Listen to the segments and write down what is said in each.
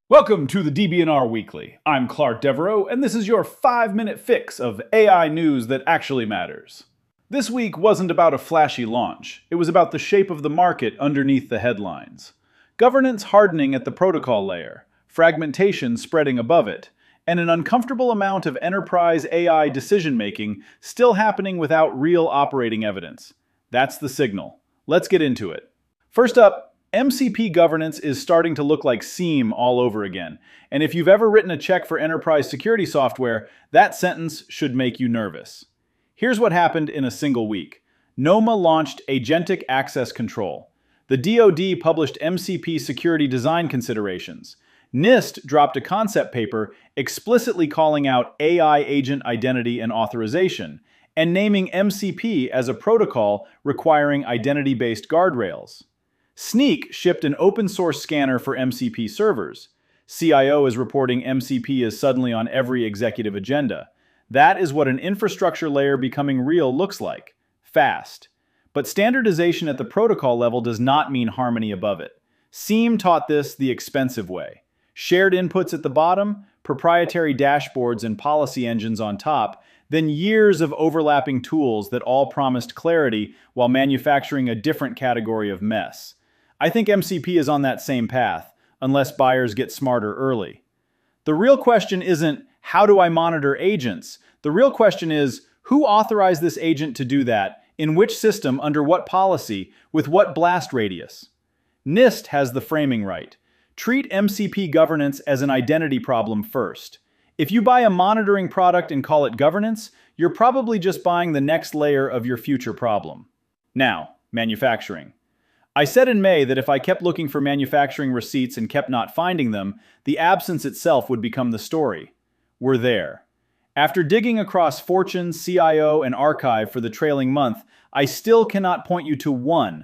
Welcome to the DBNR Weekly. I'm Clark Devereaux, and this is your 5-minute fix of AI news that actually matters. This week wasn't about a flashy launch. It was about the shape of the market underneath the headlines. Governance hardening at the protocol layer, fragmentation spreading above it, and an uncomfortable amount of enterprise AI decision-making still happening without real operating evidence. That's the signal. Let's get into it. First up, MCP governance is starting to look like SIEM all over again. And if you've ever written a check for enterprise security software, that sentence should make you nervous. Here's what happened in a single week. NOMA launched Agentic Access Control. The DoD published MCP security design considerations. NIST dropped a concept paper explicitly calling out AI agent identity and authorization, and naming MCP as a protocol requiring identity-based guardrails. Snyk shipped an open-source scanner for MCP servers. CIO is reporting MCP is suddenly on every executive agenda. That is what an infrastructure layer becoming real looks like. Fast. But standardization at the protocol level does not mean harmony above it. SIEM taught this the expensive way. Shared inputs at the bottom, proprietary dashboards and policy engines on top, then years of overlapping tools that all promised clarity while manufacturing a different category of mess. I think MCP is on that same path, unless buyers get smarter early. The real question isn't, how do I monitor agents? The real question is, who authorized this agent to do that? In which system, under what policy, with what blast radius? NIST has the framing right. Treat MCP governance as an identity problem first. If you buy a monitoring product and call it governance, you're probably just buying the next layer of your future problem. Now, manufacturing. I said in May that if I kept looking for manufacturing receipts and kept not finding them, the absence itself would become the story. We're there. After digging across Fortune, CIO, and Archive for the trailing month, I still cannot point you to one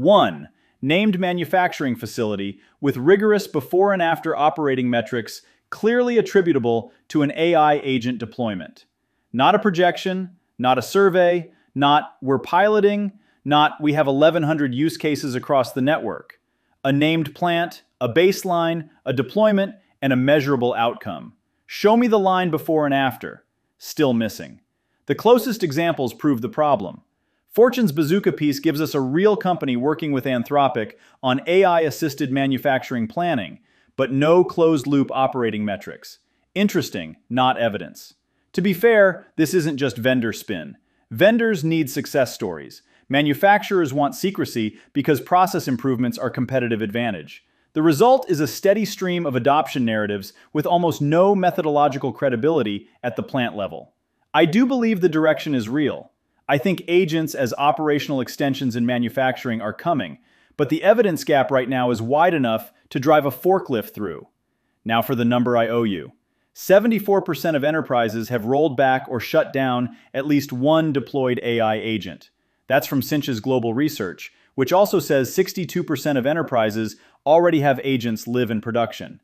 named manufacturing facility with rigorous before and after operating metrics clearly attributable to an AI agent deployment. Not a projection, not a survey, not we're piloting, not we have 1,100 use cases across the network. A named plant, a baseline, a deployment, and a measurable outcome. Show me the line before and after. Still missing. The closest examples prove the problem. Fortune's Bazooka piece gives us a real company working with Anthropic on AI-assisted manufacturing planning, but no closed-loop operating metrics. Interesting, not evidence. To be fair, this isn't just vendor spin. Vendors need success stories. Manufacturers want secrecy because process improvements are competitive advantage. The result is a steady stream of adoption narratives with almost no methodological credibility at the plant level. I do believe the direction is real. I think agents as operational extensions in manufacturing are coming, but the evidence gap right now is wide enough to drive a forklift through. Now for the number I owe you. 74% of enterprises have rolled back or shut down at least one deployed AI agent. That's from Cinch's global research, which also says 62% of enterprises already have agents live in production.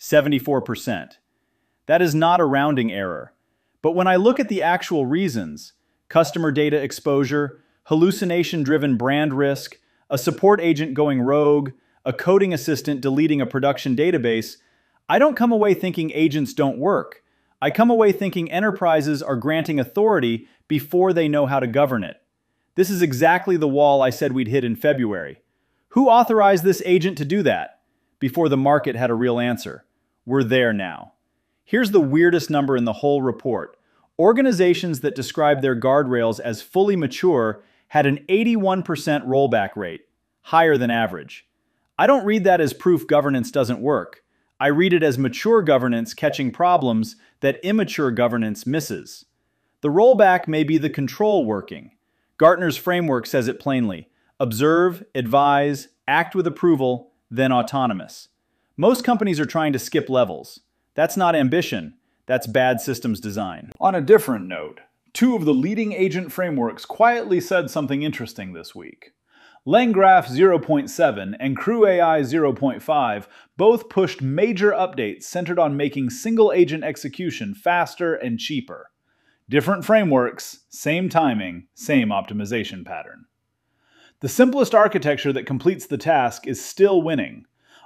74%. That is not a rounding error. But when I look at the actual reasons, customer data exposure, hallucination-driven brand risk, a support agent going rogue, a coding assistant deleting a production database, I don't come away thinking agents don't work. I come away thinking enterprises are granting authority before they know how to govern it. This is exactly the wall I said we'd hit in February. Who authorized this agent to do that? Before the market had a real answer. We're there now. Here's the weirdest number in the whole report. Organizations that describe their guardrails as fully mature had an 81% rollback rate, higher than average. I don't read that as proof governance doesn't work. I read it as mature governance catching problems that immature governance misses. The rollback may be the control working. Gartner's framework says it plainly. Observe, advise, act with approval, then autonomous. Most companies are trying to skip levels. That's not ambition. That's bad systems design. On a different note, two of the leading agent frameworks quietly said something interesting this week. LangGraph 0.7 and CrewAI 0.5 both pushed major updates centered on making single-agent execution faster and cheaper. Different frameworks, same timing, same optimization pattern. The simplest architecture that completes the task is still winning.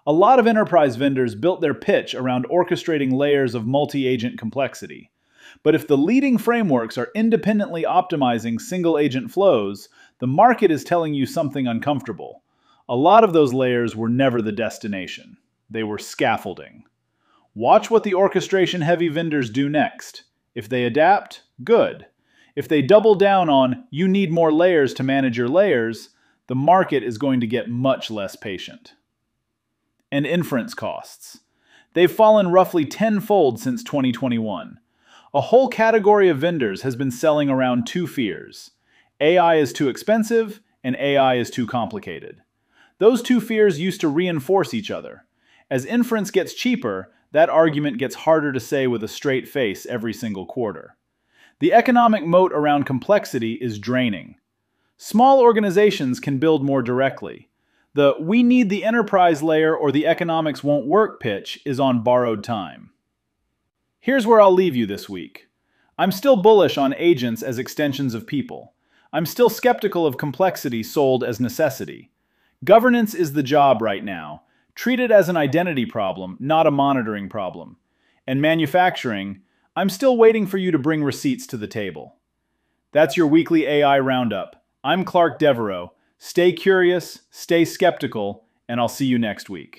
A lot of enterprise vendors built their pitch around orchestrating layers of multi-agent complexity. But if the leading frameworks are independently optimizing single-agent flows, the market is telling you something uncomfortable. A lot of those layers were never the destination. They were scaffolding. Watch what the orchestration-heavy vendors do next. If they adapt, good. If they double down on, you need more layers to manage your layers, the market is going to get much less patient. And inference costs. They've fallen roughly tenfold since 2021. A whole category of vendors has been selling around two fears. AI is too expensive, and AI is too complicated. Those two fears used to reinforce each other. As inference gets cheaper, that argument gets harder to say with a straight face every single quarter. The economic moat around complexity is draining. Small organizations can build more directly. The "we need the enterprise layer or the economics won't work" pitch is on borrowed time. Here's where I'll leave you this week. I'm still bullish on agents as extensions of people. I'm still skeptical of complexity sold as necessity. Governance is the job right now. Treat it as an identity problem, not a monitoring problem. And manufacturing, I'm still waiting for you to bring receipts to the table. That's your weekly AI Roundup. I'm Clark Devereaux. Stay curious, stay skeptical, and I'll see you next week.